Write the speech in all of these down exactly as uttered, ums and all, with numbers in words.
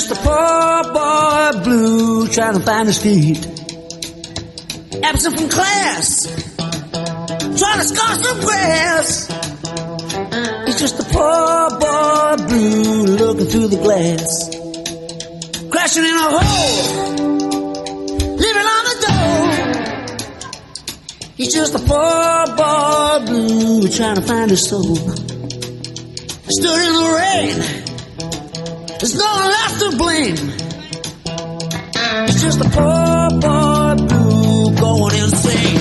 just a poor boy blue trying to find his feet. Absent from class, trying to score some grass. He's just a poor boy blue looking through the glass. Crashing in a hole, living on the dole. He's just a poor boy blue trying to find his soul. Stood in the rain, there's no one left to blame. He's just a poor boy blue going insane.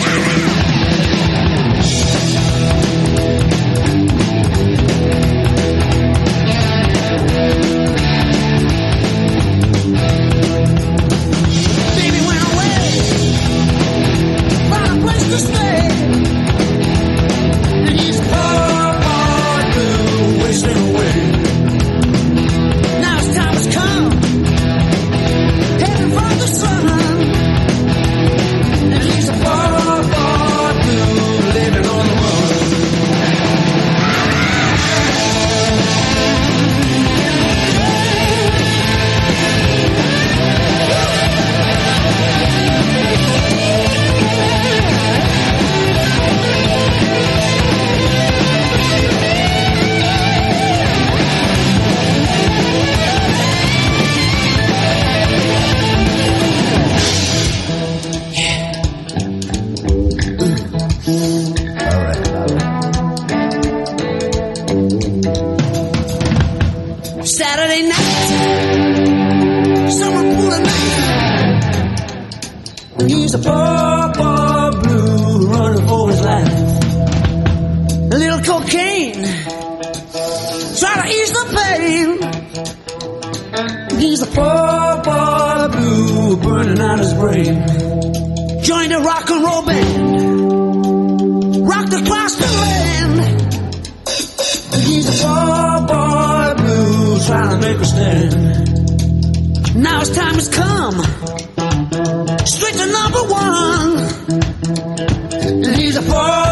Baby went away, found a place to stay. And he's a poor boy blue wasting away. Now his time has come, heading for the sun. And he's a poor boy blue living on the run. Saturday night, someone pulled a knife. He's a poor boy blue running for his life. A little cocaine, try to ease the pain. He's a poor boy blue burning out his brain. Joined a rock and roll band, rocked across the land. He's a poor boy blue trying to make a stand. Now his time has come, straight to number one. And he's a poor